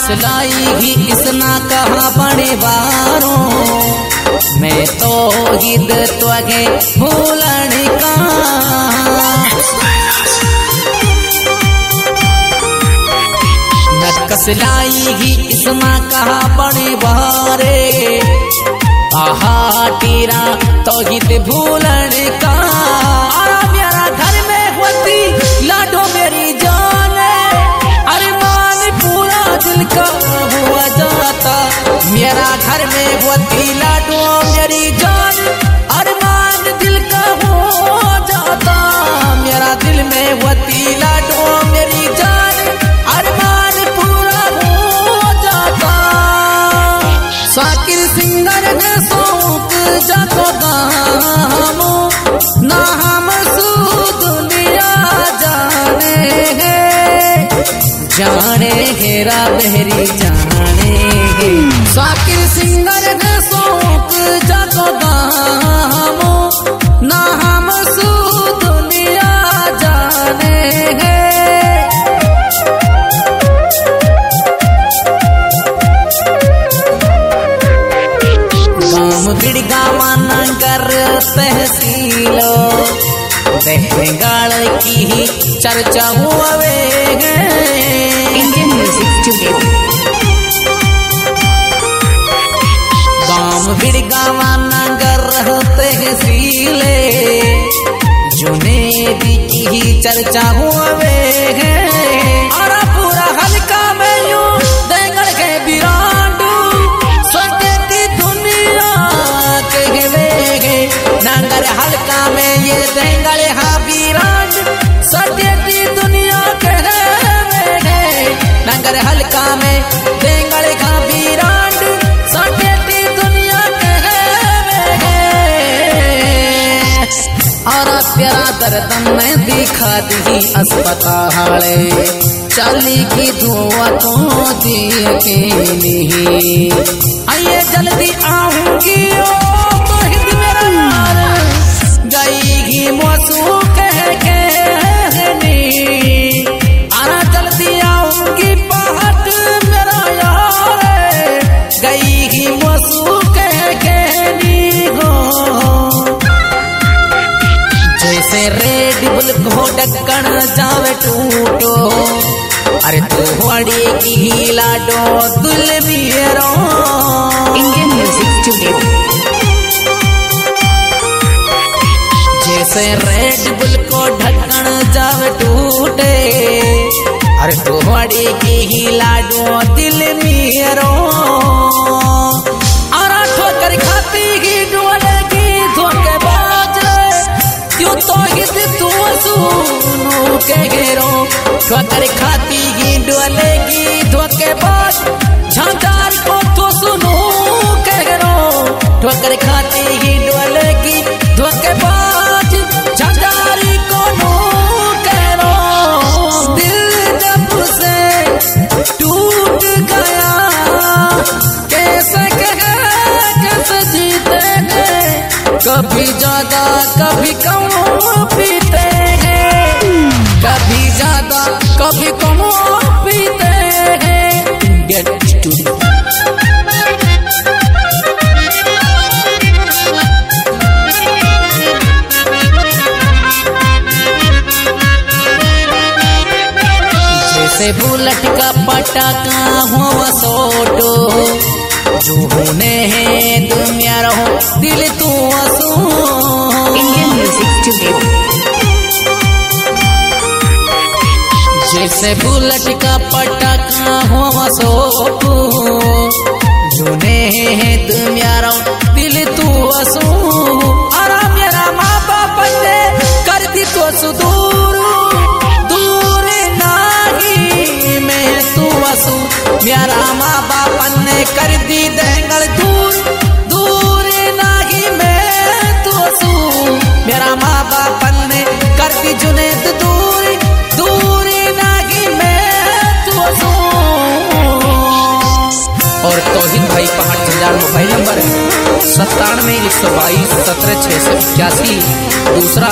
कसलाई ही इसना कहा बड़े बारों मैं तो हिद त्वगे भूलन का न कसलाई ही इसना कहा बड़े बारे आहा तेरा तो हिद भूलन का मेरा घर में होती लाडो मेरी जान अरमान पूरा दिल का हुआ जाता मेरा घर में होती लाडो मेरी जान अरमान दिल का हो जाता मेरा दिल में होती लाडो मेरी जान अरमान पूरा हो जाता शाकिर सिंगर ने शौक जातो गामो ना हम दुनिया जाने हेरा बहरी जाने शाकिर सिंगर ने शौक जातो गामो ना हम दुनिया जाने गाँव बिड़गावा नगर तहसीलो दहगाड़ की ही चर्चा हुए Indian Music Studio. गाँव बिड़गावा नगर तहसीले जुनेदी की ही चर्चा हुए और पूरा हल्का में यूं दहगड़ के बिरांडू सोचती दुनिया कहवेगे नगर हल्का में ये दहगड़ हा बिरांड सोचती दुनिया कहवेगे नगर हल्का में दहगड़ का बिरांड सोचती दुनिया कहवेगे और प्यारा दर्द में दिखा दी अस्पताले चली की धुआ तो दिए के लिए आइए जल्दी आऊंगी ओ मोहित मेरा यार गई मौसू कह के आना जल्दी आऊंगी पहाड़ मेरा यार गई मौसू कह के जैसे रेड बुल को ढक्कन जावे टूटो अरे तू अड़ी की लाडो दुल मेरो Indian Music Studio. जैसे रेड बुल को ढक्कन जावे टूटे अरे तू अड़ी की लाडो दिल मेरो और ठोकर खाती ही डोलेगी धोखेबाज क्यों तो हित तू सुनो के घेरो ठोकर खाती ही डोलेगी धोखेबाज झांझार को तो सुनो के घेरो ठोकर खाती ही डोलेगी धोखेबाज झांझारी को नो करो दिल जब से टूट गया कैसे जीते हैं कभी ज्यादा कभी कम पीते हैं कभी ज्यादा कभी कम पीते हैं गेट स्टूडियो जैसे बुलेट का पटाखा हो सोटो जो होने हैं तुम यार हो दिल तू असू Indian Music Studio. जैसे बुलेट का पटाखा हो सोटो जुने हैं तुम यार हो दिल तू असू और मेरा माँ बाप ने कर दी तो सुदूर दूर नाही मैं तू असू मेरा माँ बाप ने कर दी दहगड़ दूर दूर नाही मैं तू असू मेरा माँ बाप ने कर दी जुनेद दूर दूर नाही मैं तू असू और तौहीद भाई पहाड़ जंजाल मोबाइल नंबर 97-122-17-681 दूसरा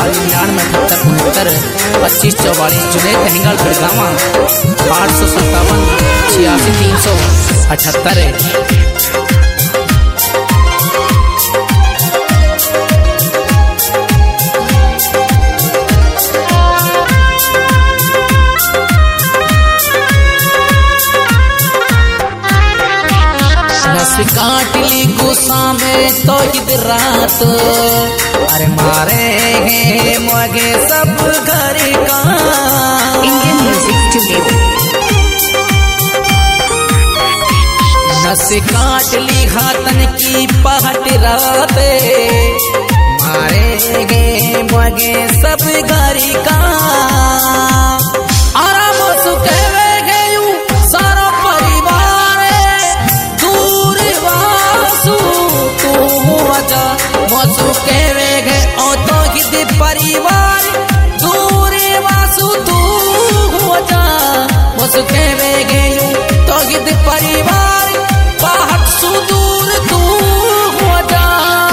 99-78-69-25-44 जुनेद दहगड़ गुड़गावा 857-86-300 78। नस काट ली गुस्सा में तो ईद रात, अरे मारेंगे मोगे सब घर का। Indian Music Studio. नस काट ली हाथन की पहट रात, मारेंगे मोगे सब घर का। आराम सुखेवे गयू सारा परिवार, दूर वासु तू आजा। मसु केवे गे ओ तो गिद परिवार, दूर वासु तू आजा। मसु केवे गयू तो गिद परिवार, पहाड़ सुदूर तू आजा।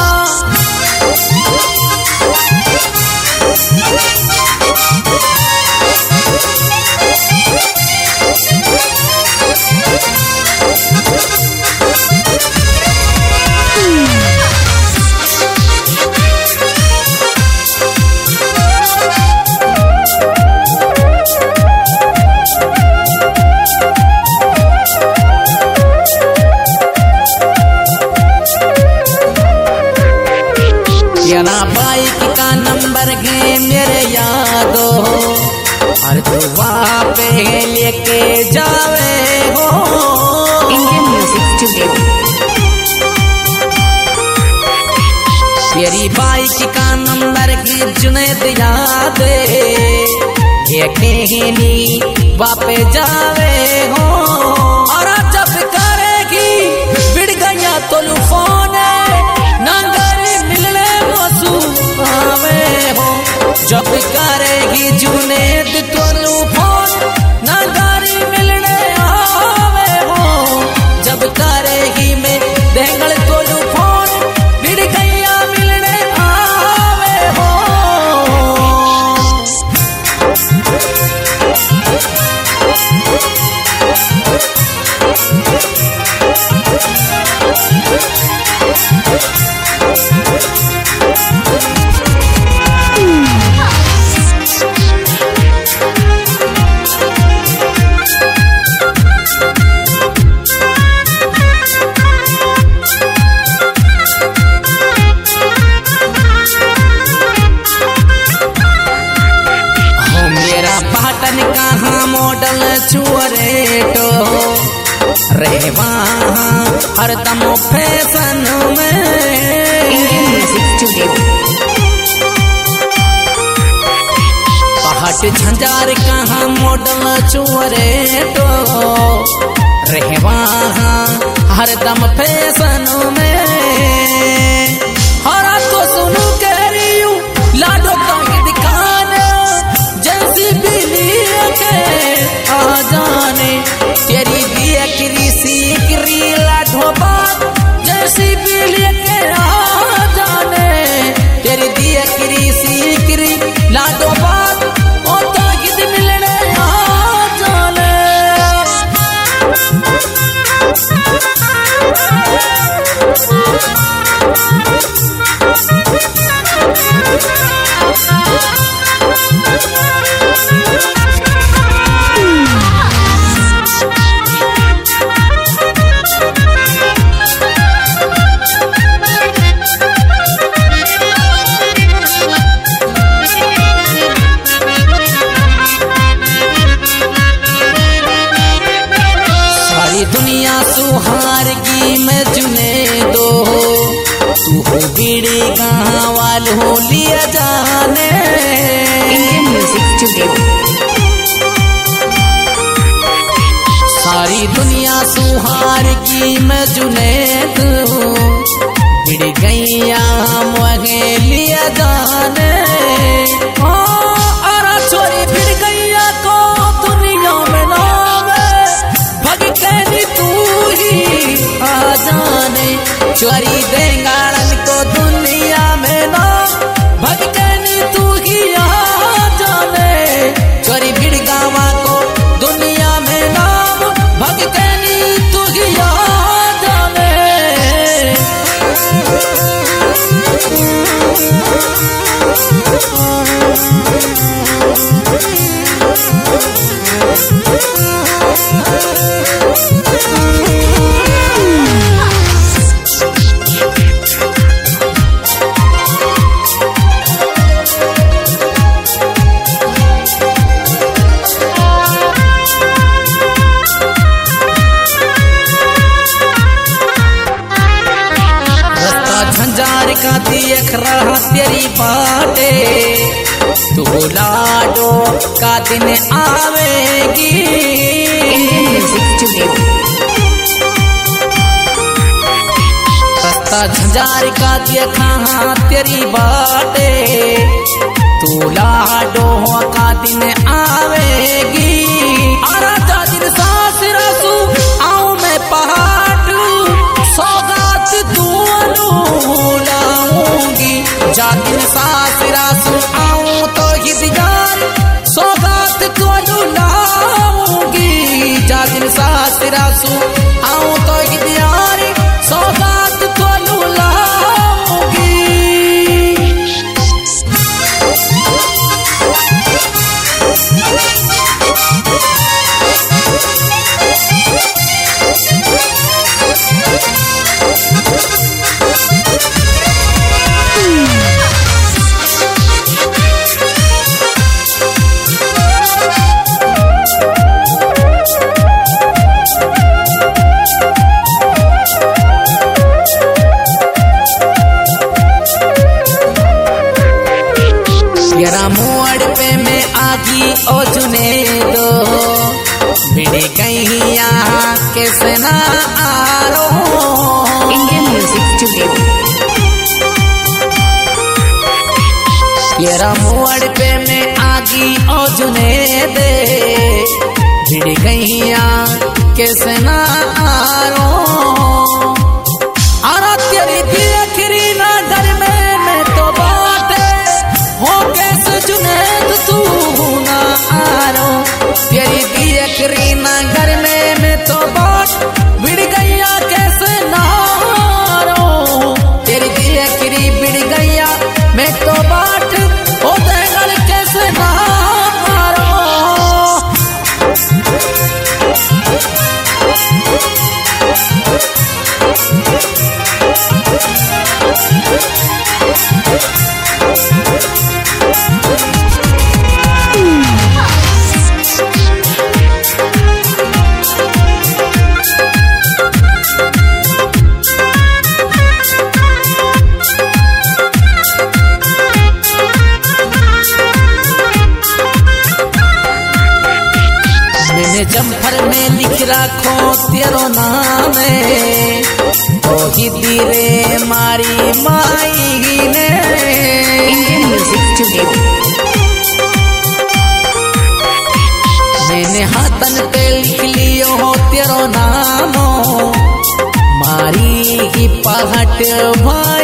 याना बाइक का नंबर गे मेरे यादो, और तू वहाँ पे लेके जावे हो। Indian Music Studio. तेरी बाइक का नंबर गे जुनेद याद, लेके ही वापे जावे हो। और जब करेगी बिड़ गया तो लुफोन, नंगर मिलने मसू आवे हो। जब करेगी जुनेद तो लुफोन, नंगर मिलने आवे हो। जब करेगी मैं देंगल तो लुफोन, बिड़ गया मिलने आवे हो। पाटन कहाँ मॉडल चुअरेटो, रे वहाँ हरदम फैशन में। Indian Music Studio. पहाड़ झंझार कहाँ मॉडल चुअरेटो, रे वहाँ हरदम फैशन में। हरा तो सुनू कह रही हूँ लाडो की दुकान, जैसी बिल्ली के आ जाने। तेरी दिया किरी सीकरी लाडो बात, जैसी बिल्ली के आ जाने। तेरी दिया किरी सीकरी लाडो बात, ओ तो गिद मिलने आ जाने। सारी दुनिया सुहार की मैं जुने दो, तू हो बीड़ी कहाँ वाल हो लिया जाने। Indian Music Studio. सारी दुनिया सुहार की मैं जुने दो, बिड़ गैया मुझे लिया जाने। अरा छोरी बिड़ गैया को दुनिया में नाम, भग कहनी तू ही आ जाने। चोरी देंगाड़न को दुनिया में नाम, भग कहनी तू ही आ जाने। चोरी बिड़ गावा को दुनिया में नाम, भग कहनी तू ही आ बाटे तू लाडो का दिन आवेगी। Indian Music Studio. रास्ता झंझार का देखा तेरी बाटे तू लाडो का दिन आवेगी। आराधा दिन सास रसू आऊं मैं पहाड़ सौगात तू लाऊंगी। जा दिन सास रसू आऊं तो हिदगार सौगात तू लाऊंगी। जा दिन सास रसू आऊं तो हिदगार सौगात तू लाऊंगी। यरा मोड़ पे मैं आगी ओ जुने दो बिड़ी गैया कैसे ना आरो। Indian Music Studio. यरा मोड़ पे मैं आगी ओ जुने दे बिड़ी गैया कैसे ना आरो। आरा तेरी देखरी ना डर में मैं तो बाटे हो कैसे जुनेद तू ना आरो। तेरी देखरी ना घर में मैं तो बाट बिड़ गैया कैसे ना आरो। तेरी देखरी बिड़ गैया मैं तो बाट हो देगल कैसे ना आरो। मैंने जम्फर में लिख रखो तेरो नाम तो ही दिरे मारी माई ने। Indian Music Studio. मैंने हाथन पे लिख लियो हो तेरो नाम मारी ही पहट